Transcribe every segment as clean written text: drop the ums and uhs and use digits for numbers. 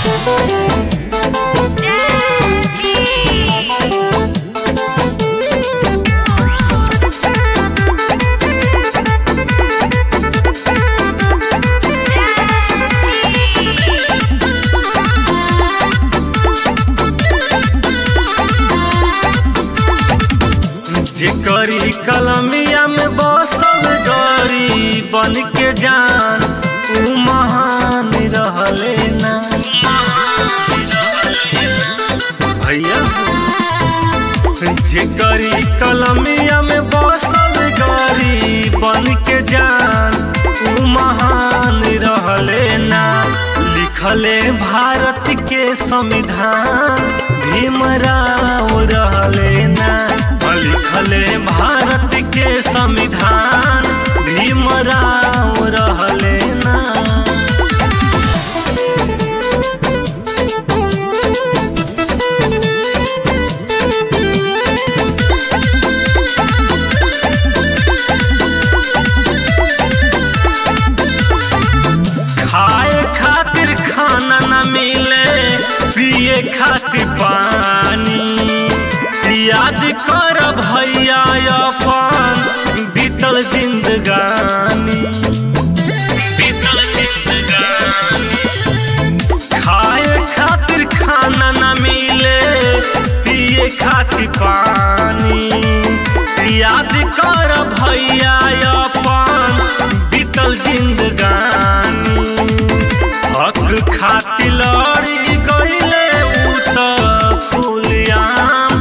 जेकरी कलमिया में बसल गरी बन के जान ऊ महान रहले ना भैया। जेकरी कलमिया में बसल गरी बन के जान ऊ महान रहले ना। लिखले भारत के संविधान भीमराव रहले ना। लिखले भारत के संविधान भीमराव रहले ना। खाए खातिर खाना न मिले, पिए खातिर पानी। याद कर भैया अपन बीतल जिंदगानी, बीतल जिंदगानी। खाए खातिर खाना न मिले, पिए खातिर पानी। याद कर भैया अपन बीतल जिंदगानी। हक खातिर लड़ी गईले ऊ त फूलियाम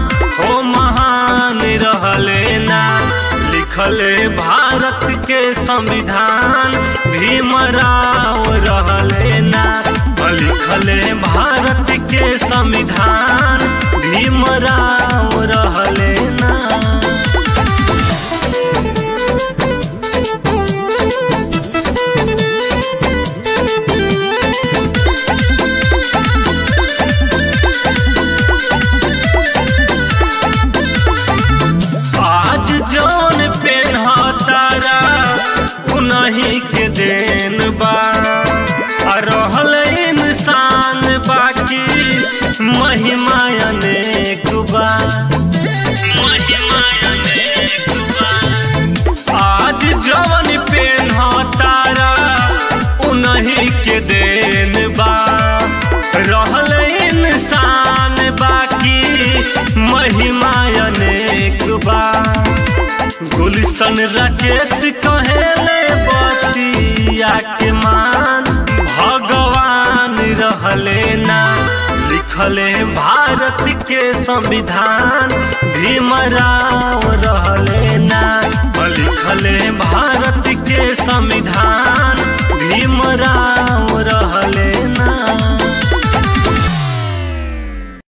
रहले ना। लिखले भारत के संविधान भीमराव रहले ना। लिखले भारत के संविधान भीमराव रहले ना। उन्हीं के देन बा रहल इंसान बाकी महिमा अनेक बा, महिमा अनेक बा। आज जवन पेन्हतारा उन्हीं के देन बा रहल इंसान बाकी महिमा अनेक बा। गुलशन राकेश कहेले बतिया के मान भगवान रहले ना। लिखले भारत के संविधान भीमराव रहले ना। लिखले भारत के संविधान भीमराव